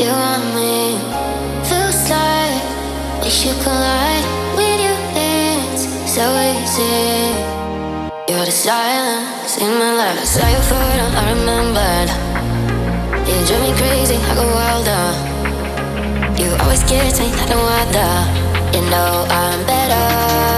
You want me, feels like we should collide. When you dance, so easy. You're the silence in my life. I saw your photo, I remembered. You drive me crazy, I go wilder. You always get me like no other. You know I'm better.